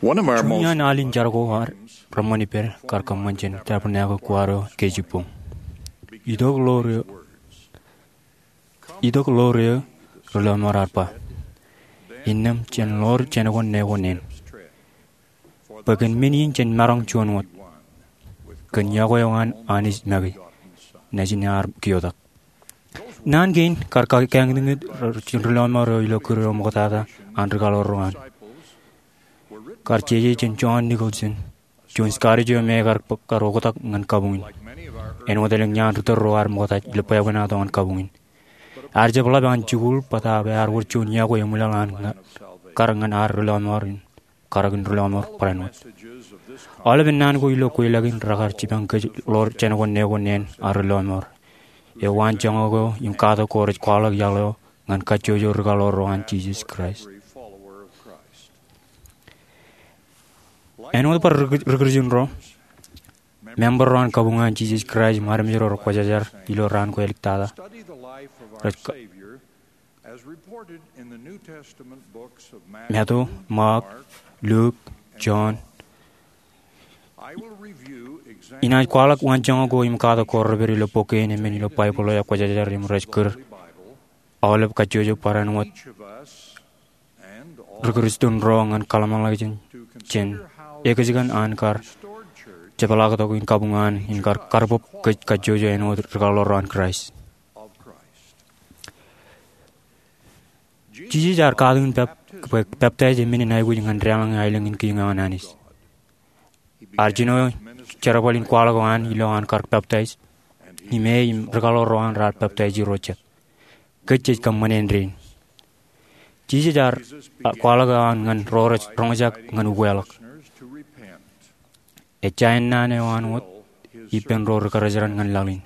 One of our Chunya most na alin jargo har ramani per karkam manchen tapna ko kwaro kejipong. Idok lore rula mararpa. Innam chen lor chen gon ne gonen. Bagan minin chen marang chuanwat. Kan yago yangan anis magi. Najinar kiodak. Nan gain karka kang dingit rula maro ilo kuro mokata andrgaloroan. Karcheje chen John Nicholson. John Scarjo me karogotak ngan kabungin. En modeleng nyan rutar roar mokata lepaya gana to ngan kabungin. Arja bala ban chugul pata be ar wur chun yago yamulangan karangan ar rula marin. Karagan rula mar paranot. All of nan go ilo kuilagin ragar chipang ke lor chen gon ne nen ar rula mar. E wan chango im kado koraj kwalag yalo ngan kachojo rgaloroan Jesus Christ. Eno par rekurjun ro member ron kabungan Jesus Christ maram jero ko jajar ilo ran ko eliktada Matthew, Mark, Luke, John ina kwalak wan jango go im kada ko reberi lo poke ne meni lo pai polo ya ko jajar im rajkur awlep kajojo paranwat rekurjun ro ngan kalaman lagi chen Ekajigan ankar cepalaga to in kabungan inkar karbop kajojo eno regaloran Christ. Jiji jar kadun baptize mini naigu dengan realang ailang in kingan anis. Arjino charabalin kwalagoan ilo ankar baptize. Ime regaloran rat baptize rochet. Kecej kamanen rain. Jiji jar kwalagoan ngan rongajak ngan uwelak. China ne wan wot ipen ror karajaran ngan lalin.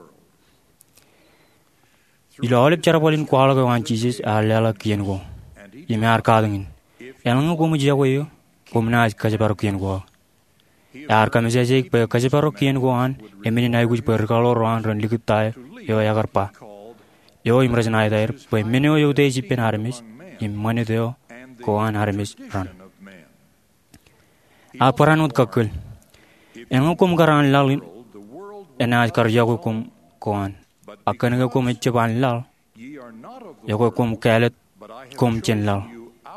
Ilo olip cara bolin kuala ke wan Jesus alala kian go. Ime ar kadengin. Elang go muji go yo. Komna kaje paro kian go. Ar kameja jek pe kaje paro kian go an emini nai guj per kalo ran ran likut tai yo ya garpa. Yo imraj nai dair pe menio yo de jipen armis im mane deo ko an armis ran. Aparanut kakul. Engo kum karan lalin enaj karja ko kum koan akan ga kum echeban lal yago kum kalet kum chen lal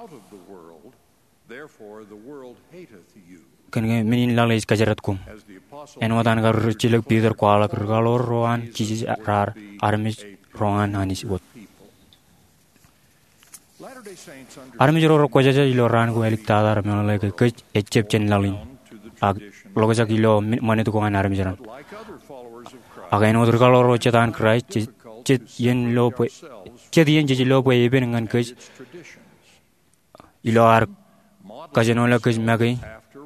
kan ga minin lal is kajarat kum eno dan gar chilek Peter kwala galor roan Jesus rar armis roan anis got armis ro ko jaja ilo ran ko elik tadar melale ke echep chen lalin logoja kilo mane tu kongan armi jaran aga eno durgalo ro chetan Christ chet yen lopo chet yen je lopo eben ngan kej ilo ar kajeno la kej magai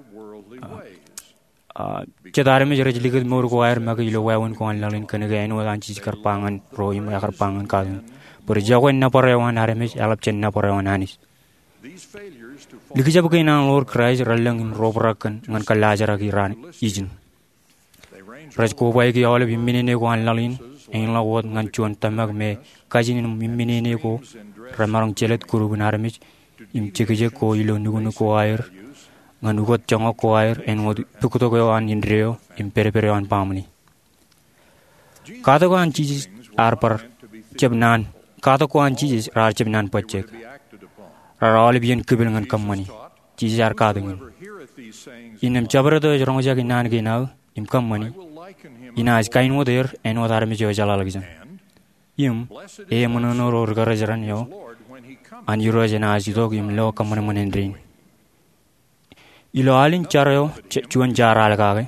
chet armi jare jiliged mor ko ar magai ilo wawon ko lalin kan ga eno an chis kar pangan ro im kar pangan ka por jawen na parewan armi alap chen na parewan anis Likijab kay nang Lord Christ ralang in robrakan ngan kalajara ki ran izin. Raj ko bay ki awal bimminene ko anlalin en lawot ngan chuan tamag me kajin bimminene ko ramarang chelet kuru binarmich im chekije ko ilo nugunu ko air ngan ugot chango ko air en wod pukuto ko an indreo im perepere an pamni. Kata ko an Jesus arpar chebnan kata ko an Jesus rar chebnan pachek. Raralibian kubil ngan kamani jijar kadengin inam jabrado jrongoja ginan ginau im kamani ina iskain moder eno darmi jo jalal gijan im e monono ror garajaran yo an yuro jena ajidog im lo kamani manendrin ilo alin charayo chuan jaral kage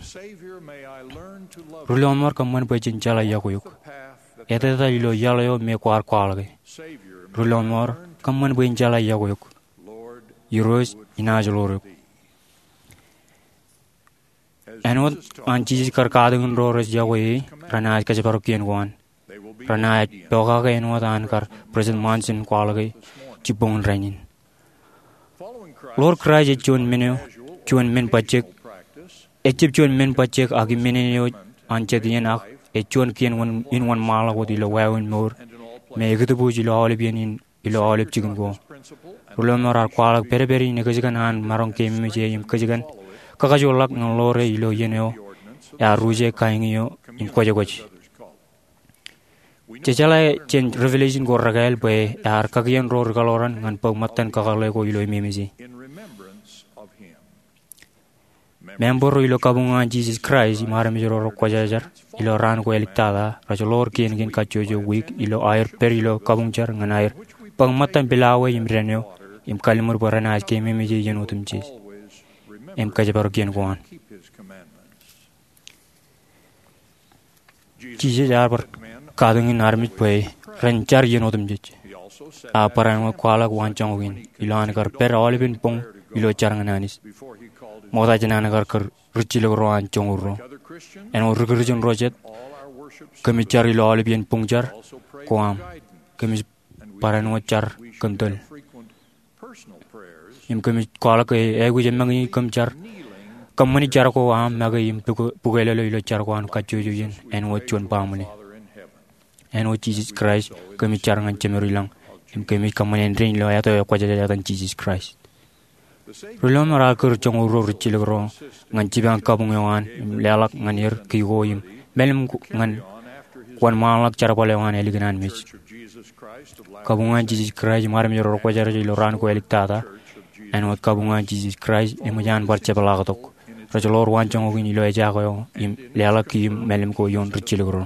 rulomor kamman pajin jala yakuyuk eteta ilo yalayo me kwar kwalge rulomor kamman buin jala yagoyuk yuros inajloruk enod an Jesus kar kadung rores yagoy ranaj kaje parokian wan ranaj toga ga enod an kar present mansin kwalge chipong rainin Lord Christ chun men pachek echip chun men pachek agi menenyo anche dienak echun kien one in one mala wodi lo wawin mor me gitu buji lo olibian in ilo olip chicken go Rulomarar kwalak berberi ne kajigan an marong kemi je im kajigan kakajolak nolore ilo yeneo ya ruje kaingiyo im kwajagoji. Cecala chen revelation go ragael be ar kagian ro regaloran ngan pagmatan kakale ko ilo imemezi. Member ilo kabungan Jesus Christ imaram jero kwajajar ilo ran ko eliktada rajolor kien gen kachojo week ilo air per ilo kabungjar ngan air pagmatan bilawe imreneo im kalimur barana ke imemezi yenutum ches. Em kajabar kien koan. Jesus arbar kadungin armit boy ranchar yenutum ches. A paran kwala wanchangin ilo angar per olibin pong ilo charangananis. Moda jananagar kar ruchilo roan chonguro. En urgurjun rojet kami cari lo olibin pongjar koam kami paran char kentul. Im kami kwala ke egu jemangi kamchar kamani char ko am maga im pugelo ilo char ko an kachujuin en wochun pamuli. En wo Jesus Christ kami char ngan chemerilang im kami kamani endrin lo yato kwajajatan Jesus Christ. Rulam rakur chonguro richilgro ngan chibang kabungyan lalak nganir kigoyim melem ngan kwan malak charapolewan elignan mich kabungan Jesus Christ maram yor kwajar lo ran ko eliktada en wat kabungan Jesus Christ emujan barchapalatok rajolor wan chongogin lo ejago im lalak kim melem ko yon richilgro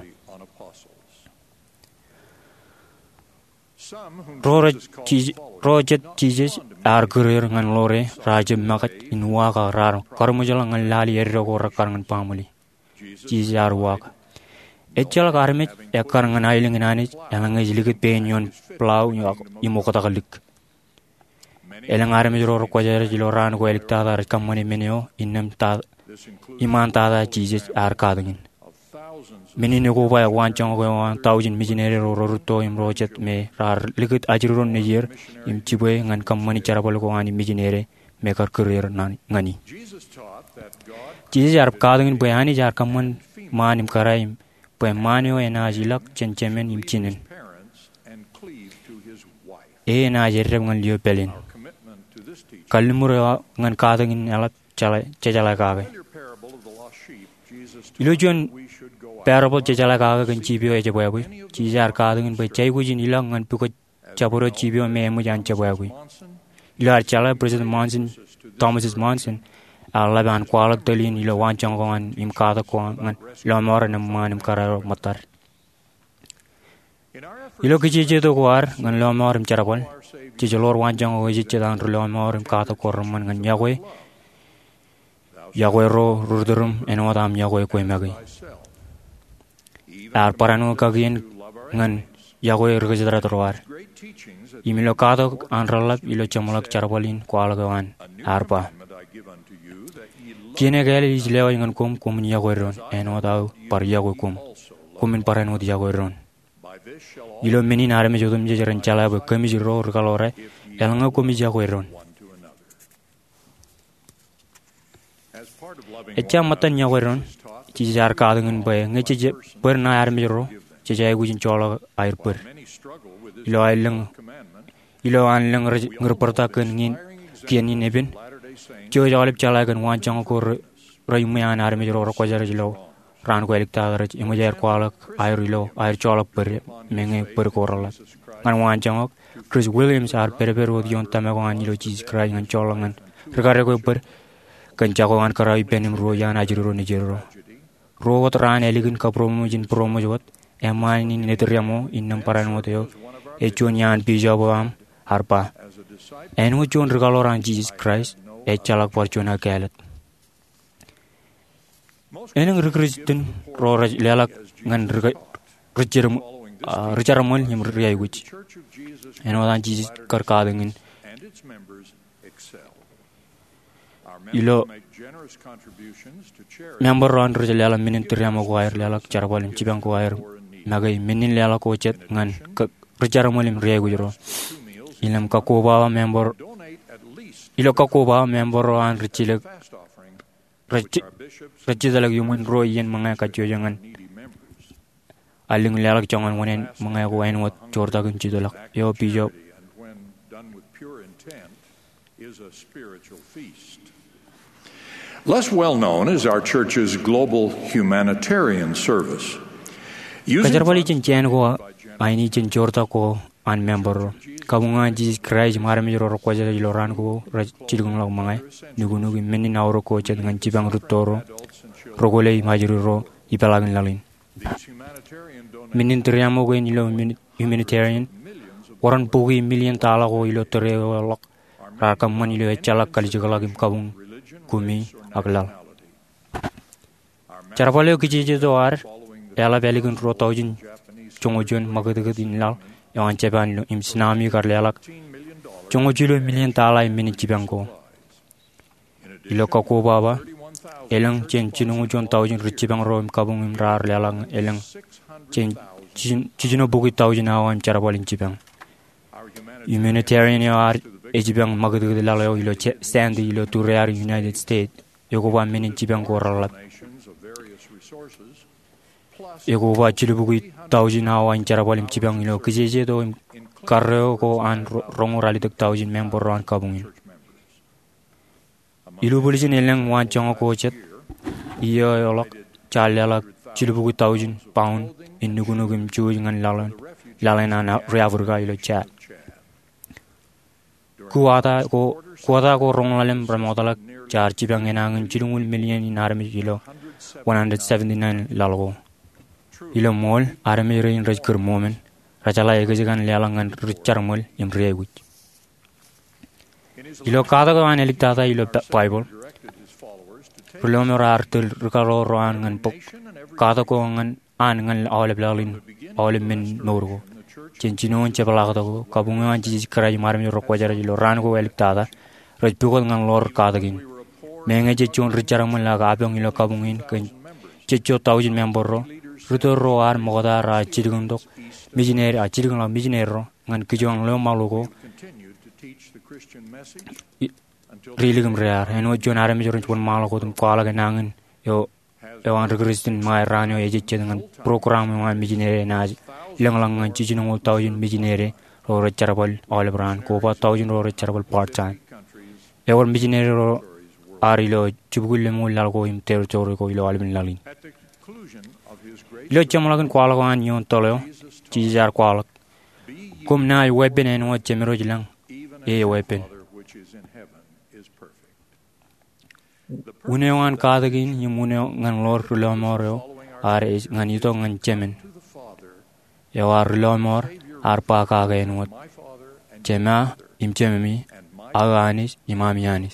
Rojet Jesus argurir ngan lore rajam makat inwa ka rar karmujala ngan lali erro ko rakar ngan pamuli Jesus arwak echal karmit ekar ngan ailing nani yang ngejlikit penyon plau imo kota kalik elang arme joro ko jare jiloran ko elikta dar kamani meneo innam ta iman ta Jesus arkadingin Menine ko ba wan chong ko wan taujin mijinere ro ruto im rojet me rar likit ajruron ne yer im chibe ngan kamani charabol ko ani mijinere me kar career ngani Jesus jar kadungin bayani jar kamman manim karaim pe manio ena jilak chenchemen im chinen ena jerre ngan liyo pelin kalmur ngan kadungin alak chala kabe ilujon parable cecala kaga kan cibio aja boy cijar kadungin be cai gujin ilang ngan puko caburo cibio me mu jan boy ilar chala president Thomas Monson alla ban kwalak telin ilo wancang kongan im kata ko ngan lo mor nam manim kararo matar ilo kije to kwar ngan lo mor im charabol cijolor wancang ko jicce dan lo mor im kata ko man ngan yawe ro rudurum enodam yawe ko magi ar paranu kagien ngan yagoy rgajadra torwar imilo kado anralap ilo chamolak charbalin kwalagawan arpa kine gele islewa ngan kum yagoy ron eno daw par yagoy kumin paranu yagoy ron ilo menin arme jodum je jaran chala ba kami jiro rgalore elanga kum yagoy ron echa matan yagoy ron cijar kadungen bay ngece per na arme jiro cecay gujin chola air per ilo anlang ngerperta ken ngin kian in eben jo jalip chala kan wancang ko rayme an arme jiro ko jar jilo ran ko elikta gar imo jar ko air chola per menge per ko rala ngan wancang Chris Williams ar per od yon tamago an ilo Jesus Christ ngan chola ngan regare ko per kan jago an karai penim ro yan ajiro ni jiro Rowat ran eligin ka promo jot eman ni neteriamo innam paran moteo echonian pijabam harpa enu chon regaloran Jesus Christ echalak porchona kalat eneng rekristen ro lelak ngan recharamol him riyai guch enu dan Jesus karkadengin ilo member ron rjala minin teriamo ko air lalak charbalin cibang ko air nagai minin lalak ko chat ngan rjaramolim riegu joro ilam ka ko ba member ilo ka ko ba member ron rchile rchidala yumun ro yen manga ka jojangan aling lalak jangan wonen manga ko ain wat chorta kun chidolak yo pijo is a spiritual feast. Less well known is our church's global humanitarian service. Kajarwali chen ko aini chen jorta ko an member kabunga Jesus Christ marami ro ko jara loran ko chilgung lag mangai nugu menin awro ko chen ngan cibang rutoro rogole majuru ro ipalagin lalin menin triamo ko ilo humanitarian waran pugi million tala ko ilo tere lak rakam man ilo chalak kali jagalagim kabung kumi aglal charapale kiji je doar ela beligun ro taujin chongojon magadagat inlal yang ceban im tsunami karlelak chongojulo million tala mini cibango ilo ko baba elang chen chinungu jon taujin ricibang ro im kabung im rar lelang elang chen chino bugi taujin awan charabalin cibang humanitarian yar ejibang magadagat lalo ilo send ilo to rare United States yogo ba mini cibang ko ralat yogo ba chilubugi taujin awan charabalim cibang ilo kijeje do karreo ko an rongo ralitek taujin member ron kabungin ilu bulijin elang wan chongo ko chet iyo yolak chalala chilubugi taujin pound innugunugum chuj ngan lalana na reavurga ilo chat kuata ko rongolalem pramotalak char cibang enangan chilungul million in army ilo 179 lalgo ilo mol army rain rajkur moment rachala egajigan lelangan richarmol imregut ilo kada ko an eliktata ilo bible prolomor artul rukalo roan ngan pok kada ko ngan an ngan awleblalin awlemen norgo chenchinon chepalagto ko kabungan Jesus Christ marmi rokwajar ilo ran ko eliktata rajpukol ngan lor kadagin mengeje chon richarmol la gabong ilo kabungin ken checho taujin membro rutoro ar moda ra chirgundok missionary a chirgung la missionary ngan kijong lo malugo riligum rear eno jon arami joron pon malugo tum kwala ganangan yo an Kristin mai ranyo eje ngan program ngan missionary na lang ngan chijino taujin missionary ro charabal all brand ko pa taujin ro charabal part time eor missionary ro arilo chubugul mo lalgo im territory ko ilo albin lalin ilo chamalagan kwala kan yon tolo chijar kwala kum na weapon en wat chemero jilang e weapon unewan kadagin yumune ngan lor lomoro are ngan yito ngan chemen yawar lomor arpa ka gaen wat chema im chememi aganis imamianis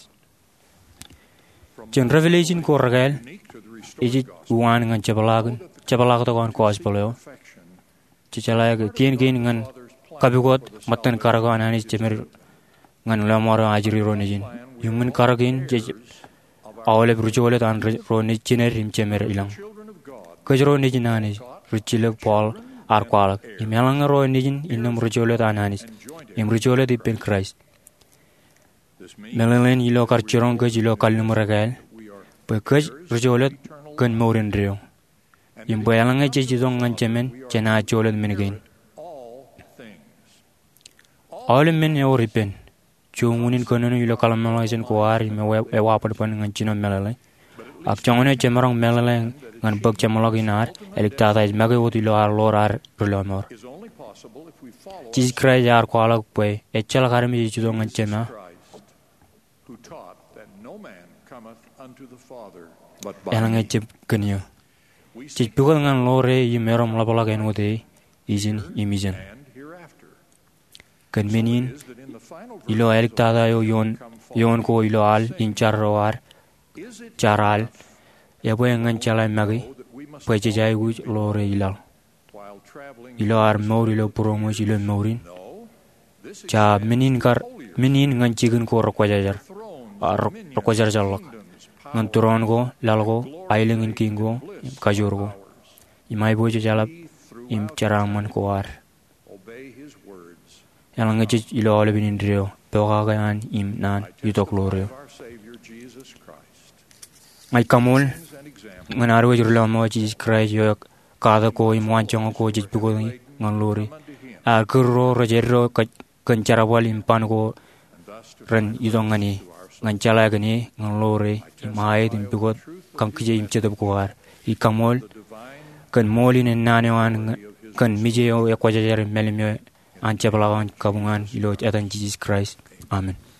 chen revelation ko ragal iji uan ngan chabalag to kon kospolo chichalaya kien ngan kabigot matan karagan anis chemer ngan lamoro ajri ronijin human karagin je awle brujole tan roni chiner rim chemer ilang kajro nijin anis ruchilek paul arkwalak imelang ro nijin inum brujole tan anis imbrujole di pen Christ melalen ilo karchirong ke ilo kalnum ragal pekaj brujole kan morin rio imbayalang je jidong ngan chemen chena cholet mengain all men yoripen chumunin konono ilo kalamalaisen ko ari me ewa padpan ngan chino melale ak chongone chemarong melale ngan bak chemaloginar eliktata is mage wot ilo ar lorar rolomor Jesus Christ ar ko alag pe echal garmi jidong ngan chema who taught that no man cometh unto the Father but by elang echep kenyo chipukol ngan lore yimerom labalagen wote izin imijen kan menin ilo eliktada yo yon ko ilo al inchar roar charal yabo ngan chala magi peche jay gu lore ilo ar mor ilo promo ilo morin cha menin ngan chigun ko rokwajar jalak ngan turon go lalgo ailengin kingo kajurgo imai boje jalap im charaman ko ar yang ngejit ilo ole binin rio pewagaan im nan yutok loreo ngai kamul nganaro jurlo mo Jesus Christ yo kada ko im wanchong ko jit buko ngan lori a kurro rojero kancara wal impan ko ran idongani ngan chala gani ngan lore mai din bigot kam kije im chedab kuar I kamol kan molin nanewan kan mijeyo ya kwajajar melimyo an chablawan kabungan ilo atan Jesus Christ. Amen.